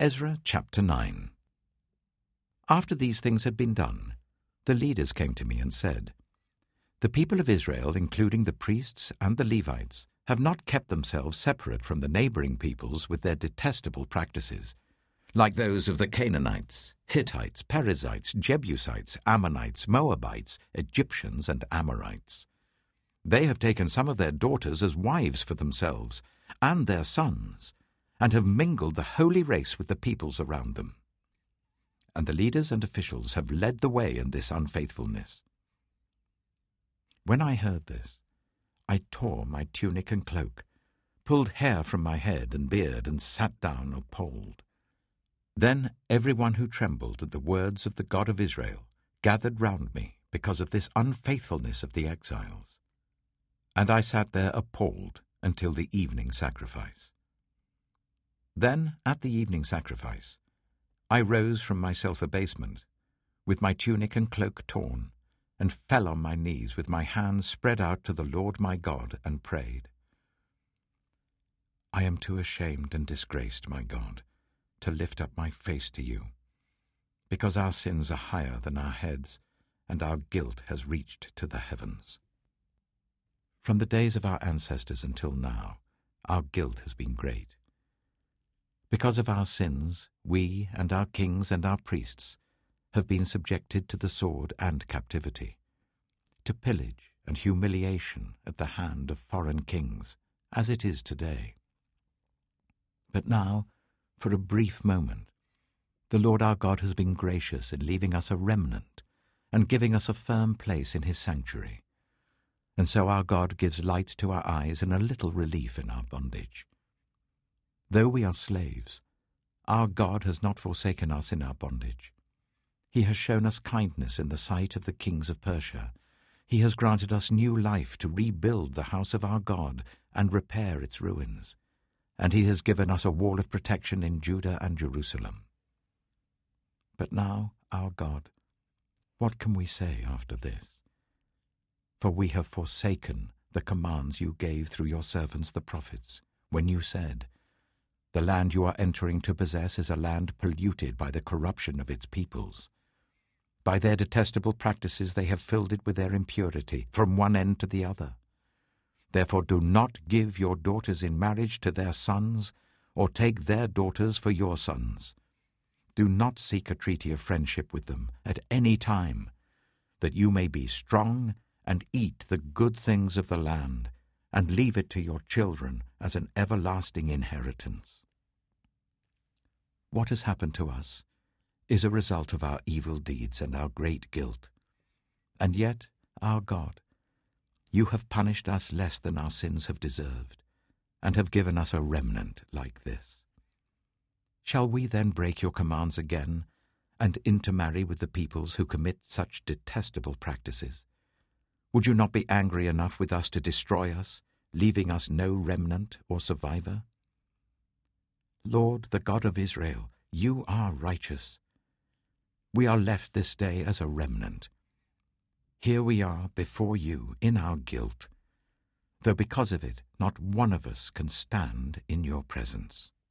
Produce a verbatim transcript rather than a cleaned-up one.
Ezra chapter nine. After these things had been done, the leaders came to me and said, "The people of Israel, including the priests and the Levites, have not kept themselves separate from the neighboring peoples with their detestable practices, like those of the Canaanites, Hittites, Perizzites, Jebusites, Ammonites, Moabites, Egyptians, and Amorites. They have taken some of their daughters as wives for themselves, and their sons, and have mingled the holy race with the peoples around them. And the leaders and officials have led the way in this unfaithfulness." When I heard this, I tore my tunic and cloak, pulled hair from my head and beard, and sat down appalled. Then everyone who trembled at the words of the God of Israel gathered round me because of this unfaithfulness of the exiles. And I sat there appalled until the evening sacrifice. Then, at the evening sacrifice, I rose from my self-abasement, with my tunic and cloak torn, and fell on my knees with my hands spread out to the Lord my God, and prayed. "I am too ashamed and disgraced, my God, to lift up my face to you, because our sins are higher than our heads, and our guilt has reached to the heavens." From the days of our ancestors until now, our guilt has been great. Because of our sins, we and our kings and our priests have been subjected to the sword and captivity, to pillage and humiliation at the hand of foreign kings, as it is today. But now, for a brief moment, the Lord our God has been gracious in leaving us a remnant and giving us a firm place in his sanctuary. And so our God gives light to our eyes and a little relief in our bondage. Though we are slaves, our God has not forsaken us in our bondage. He has shown us kindness in the sight of the kings of Persia. He has granted us new life to rebuild the house of our God and repair its ruins. And he has given us a wall of protection in Judah and Jerusalem. But now, our God, what can we say after this? For we have forsaken the commands you gave through your servants the prophets, when you said, "The land you are entering to possess is a land polluted by the corruption of its peoples. By their detestable practices they have filled it with their impurity, from one end to the other. Therefore do not give your daughters in marriage to their sons, or take their daughters for your sons. Do not seek a treaty of friendship with them at any time, that you may be strong and eat the good things of the land, and leave it to your children as an everlasting inheritance." What has happened to us is a result of our evil deeds and our great guilt. And yet, our God, you have punished us less than our sins have deserved, and have given us a remnant like this. Shall we then break your commands again, and intermarry with the peoples who commit such detestable practices? Would you not be angry enough with us to destroy us, leaving us no remnant or survivor? Lord, the God of Israel, you are righteous. We are left this day as a remnant. Here we are before you in our guilt, though because of it not one of us can stand in your presence.